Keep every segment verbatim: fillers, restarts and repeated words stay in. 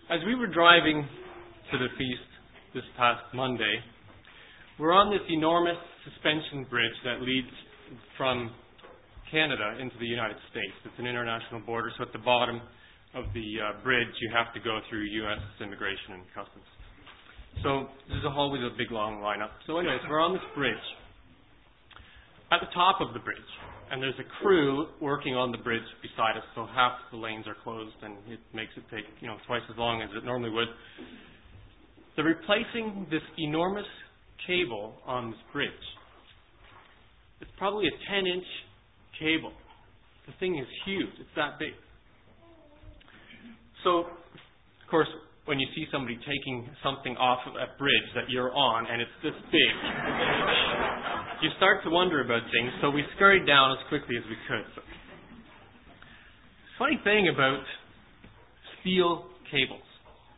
As we were driving to the feast this past Monday, we're on this enormous suspension bridge that leads from Canada into the United States. It's an international border, so at the bottom of the uh, bridge you have to go through U S Immigration and Customs. So there's a hallway with a big long lineup. So anyways, we're on this bridge. At the top of the bridge, and there's a crew working on the bridge beside us, so half the lanes are closed, and it makes it take, you know, twice as long as it normally would. They're replacing this enormous cable on this bridge. It's probably a ten-inch cable. The thing is huge. It's that big. So, of course, when you see somebody taking something off of a bridge that you're on and it's this big, you start to wonder about things, so we scurried down as quickly as we could. So, funny thing about steel cables.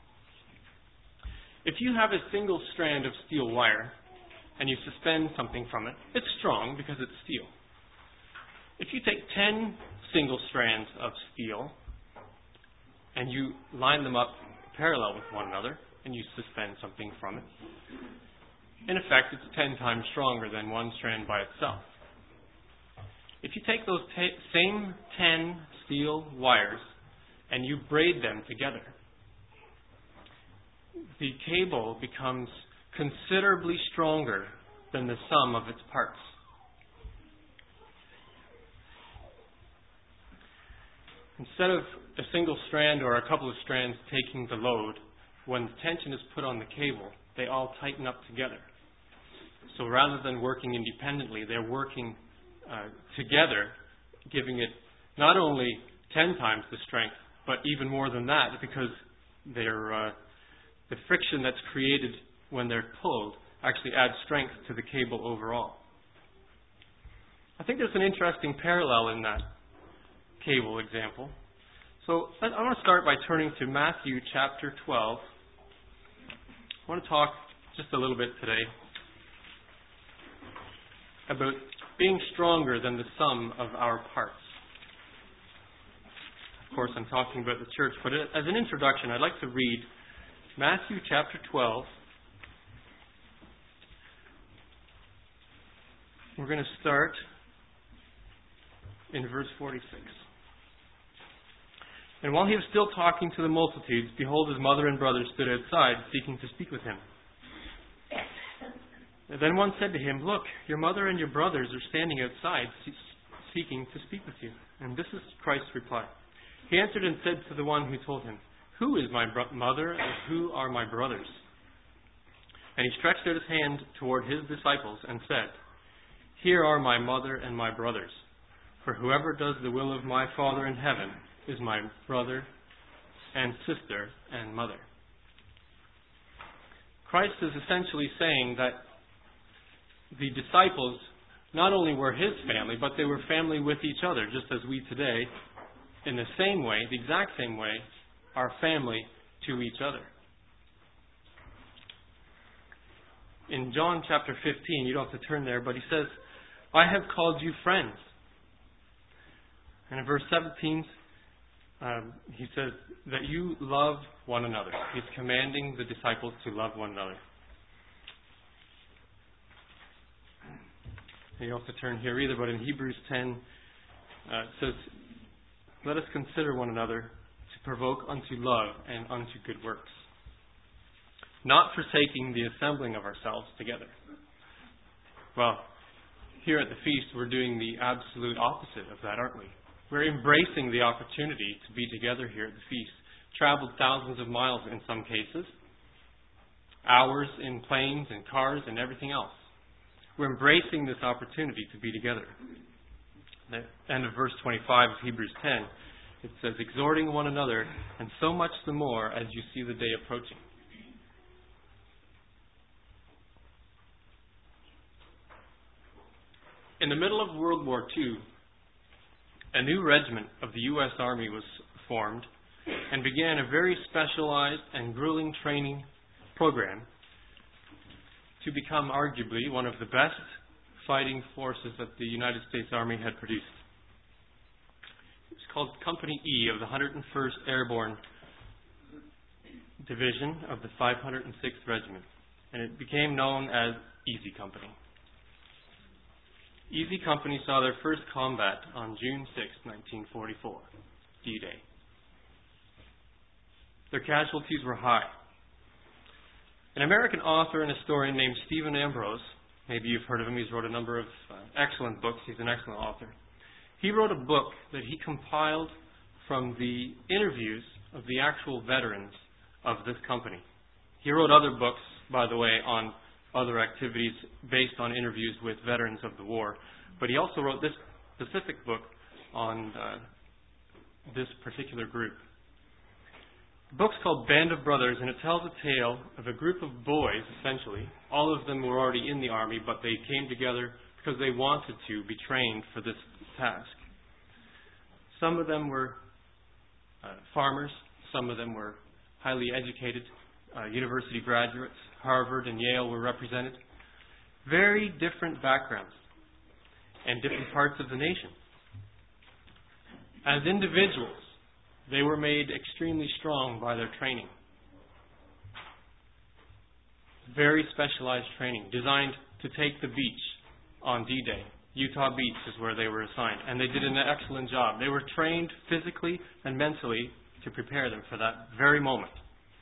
If you have a single strand of steel wire and you suspend something from it, it's strong because it's steel. If you take ten single strands of steel and you line them up parallel with one another, and you suspend something from it, in effect, it's ten times stronger than one strand by itself. If you take those ta- same ten steel wires and you braid them together, the cable becomes considerably stronger than the sum of its parts. Instead of a single strand or a couple of strands taking the load, when the tension is put on the cable, they all tighten up together. So rather than working independently, they're working uh, together, giving it not only ten times the strength, but even more than that, because they're, uh, the friction that's created when they're pulled actually adds strength to the cable overall. I think there's an interesting parallel in that cable example. So I want to start by turning to Matthew chapter twelve. I want to talk just a little bit today about being stronger than the sum of our parts. Of course, I'm talking about the church, but as an introduction, I'd like to read Matthew chapter twelve. We're going to start in verse forty-six. And while he was still talking to the multitudes, behold, his mother and brothers stood outside, seeking to speak with him. And then one said to him, Look, your mother and your brothers are standing outside, seeking to speak with you. And this is Christ's reply. He answered and said to the one who told him, Who is my bro- mother and who are my brothers? And he stretched out his hand toward his disciples and said, Here are my mother and my brothers. For whoever does the will of my Father in heaven is my brother and sister and mother. Christ is essentially saying that the disciples not only were his family, but they were family with each other, just as we today, in the same way, the exact same way, are family to each other. In John chapter fifteen, you don't have to turn there, but he says, I have called you friends. And in verse seventeen, um, he says that you love one another. He's commanding the disciples to love one another. You don't have to turn here either, but in Hebrews ten, uh, it says, Let us consider one another to provoke unto love and unto good works, not forsaking the assembling of ourselves together. Well, here at the feast, we're doing the absolute opposite of that, aren't we? We're embracing the opportunity to be together here at the feast. Traveled thousands of miles in some cases, hours in planes and cars and everything else. We're embracing this opportunity to be together. At the end of verse twenty-five of Hebrews ten, it says, exhorting one another, and so much the more as you see the day approaching. In the middle of World War Two, a new regiment of the U S Army was formed and began a very specialized and grueling training program to become arguably one of the best fighting forces that the United States Army had produced. It was called Company E of the one hundred first Airborne division of the five hundred sixth Regiment, and it became known as Easy Company. Easy Company saw their first combat on June sixth, nineteen forty-four, D-Day. Their casualties were high. An American author and historian named Stephen Ambrose, maybe you've heard of him, he's wrote a number of uh, excellent books, he's an excellent author. He wrote a book that he compiled from the interviews of the actual veterans of this company. He wrote other books, by the way, on other activities based on interviews with veterans of the war, but he also wrote this specific book on uh, this particular group. The book's called Band of Brothers, and it tells a tale of a group of boys, essentially. All of them were already in the Army, but they came together because they wanted to be trained for this task. Some of them were uh, farmers. Some of them were highly educated uh, university graduates. Harvard and Yale were represented. Very different backgrounds and different parts of the nation. As individuals, they were made extremely strong by their training. Very specialized training, designed to take the beach on D-Day. Utah Beach is where they were assigned, and they did an excellent job. They were trained physically and mentally to prepare them for that very moment.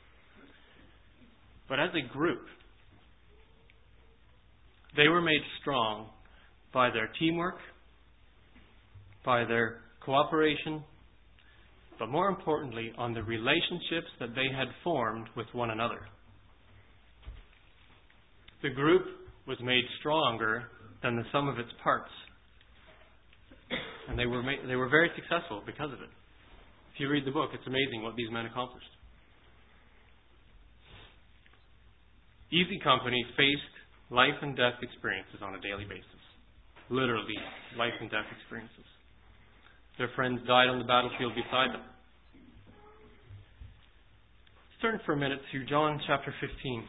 But as a group, they were made strong by their teamwork, by their cooperation, but more importantly, on the relationships that they had formed with one another. The group was made stronger than the sum of its parts. And they were made, they were very successful because of it. If you read the book, it's amazing what these men accomplished. Easy Company faced life and death experiences on a daily basis. Literally, life and death experiences. Their friends died on the battlefield beside them. Let's turn for a minute to John chapter fifteen.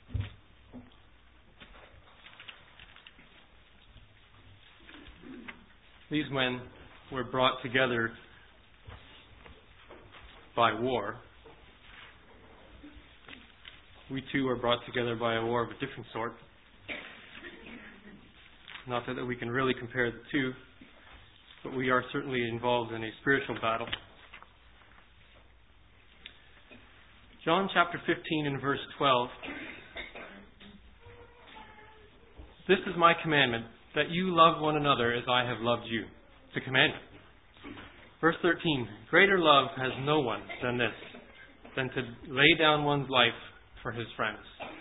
These men were brought together by war. We too are brought together by a war of a different sort. Not that we can really compare the two, but we are certainly involved in a spiritual battle. John chapter fifteen and verse twelve. This is my commandment, that you love one another as I have loved you. It's a commandment. Verse thirteen. Greater love has no one than this, than to lay down one's life for his friends.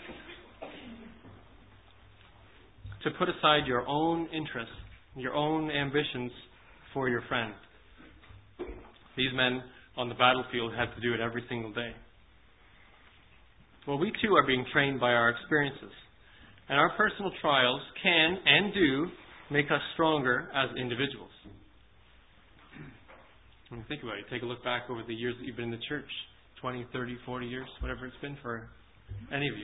To put aside your own interests, your own ambitions for your friend. These men on the battlefield had to do it every single day. Well, we too are being trained by our experiences. And our personal trials can and do make us stronger as individuals. When you think about it, take a look back over the years that you've been in the church. twenty, thirty, forty years, whatever it's been for any of you.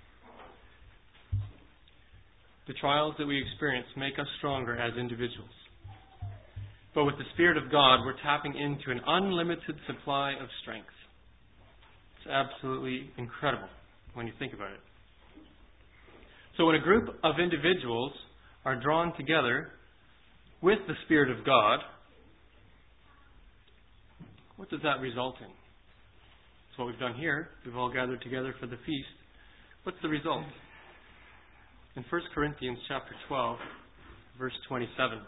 The trials that we experience make us stronger as individuals. But with the Spirit of God, we're tapping into an unlimited supply of strength. It's absolutely incredible when you think about it. So when a group of individuals are drawn together with the Spirit of God, what does that result in? That's what we've done here. We've all gathered together for the feast. What's the result? In First Corinthians chapter twelve, verse twenty-seven.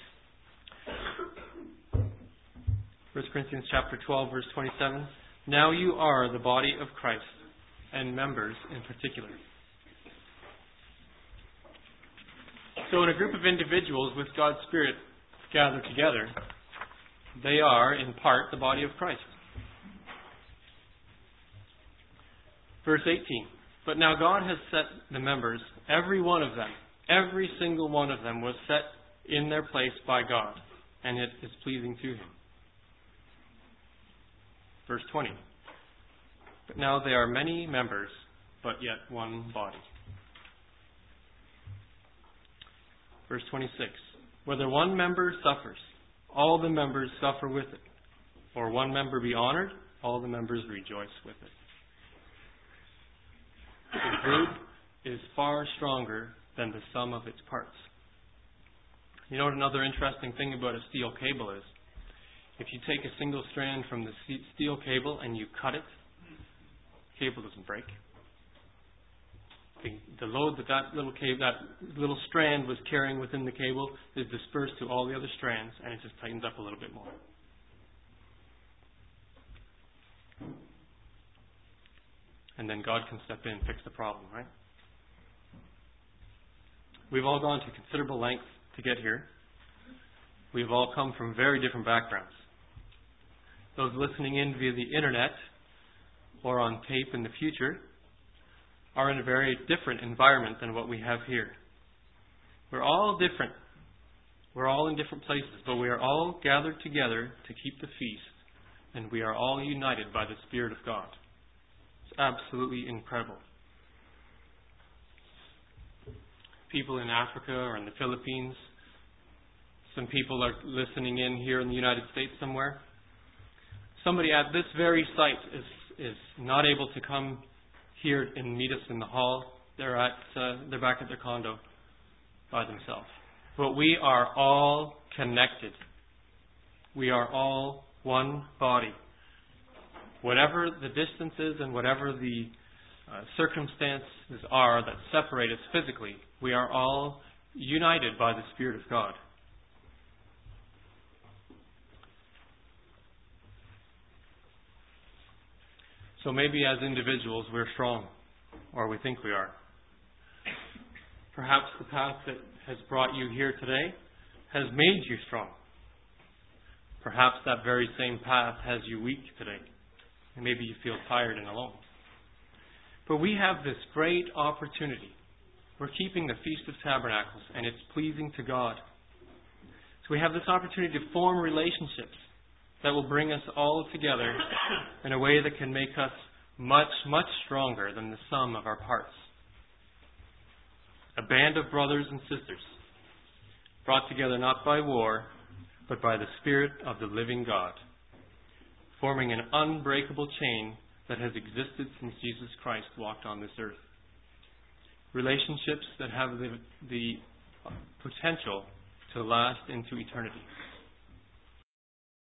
First Corinthians chapter twelve, verse twenty-seven. Now you are the body of Christ, and members in particular. So when a group of individuals with God's Spirit gather together, they are, in part, the body of Christ. Verse eighteen. But now God has set the members, every one of them, every single one of them was set in their place by God, and it is pleasing to Him. Verse twenty. But now there are many members, but yet one body. Verse twenty-six. Whether one member suffers, all the members suffer with it. Or one member be honored, all the members rejoice with it. The group is far stronger than the sum of its parts. You know what another interesting thing about a steel cable is? If you take a single strand from the steel cable and you cut it, the cable doesn't break. The, the load that that little cable, that little strand was carrying within the cable is dispersed to all the other strands, and it just tightens up a little bit more. And then God can step in and fix the problem, right? We've all gone to considerable lengths to get here. We've all come from very different backgrounds. Those listening in via the internet or on tape in the future are in a very different environment than what we have here. We're all different. We're all in different places, but we are all gathered together to keep the feast, and we are all united by the Spirit of God. It's absolutely incredible. People in Africa or in the Philippines, some people are listening in here in the United States somewhere. Somebody at this very site is is not able to come here and meet us in the hall. They're at uh, they're back at their condo by themselves. But we are all connected. We are all one body. Whatever the distances and whatever the uh, circumstances are that separate us physically, we are all united by the Spirit of God. So maybe as individuals we're strong, or we think we are. Perhaps the path that has brought you here today has made you strong. Perhaps that very same path has you weak today. And maybe you feel tired and alone. But we have this great opportunity. We're keeping the Feast of Tabernacles, and it's pleasing to God. So we have this opportunity to form relationships that will bring us all together in a way that can make us much, much stronger than the sum of our parts. A band of brothers and sisters, brought together not by war, but by the Spirit of the living God, forming an unbreakable chain that has existed since Jesus Christ walked on this earth. Relationships that have the, the potential to last into eternity.